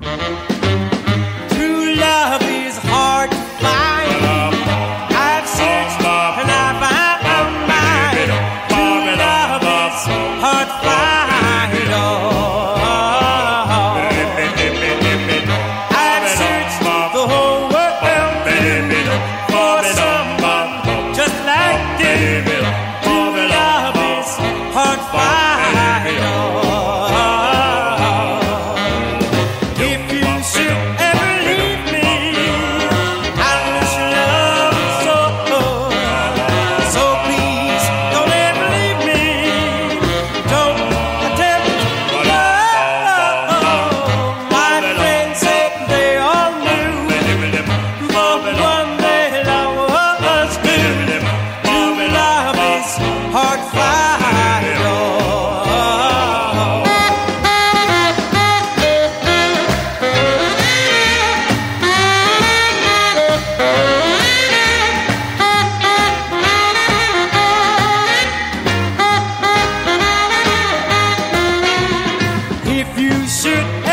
True love is hard to find. I've searched and I found mine. True love is hard to find. I've searched the whole world for someone just like this. True love is hard to find. If you should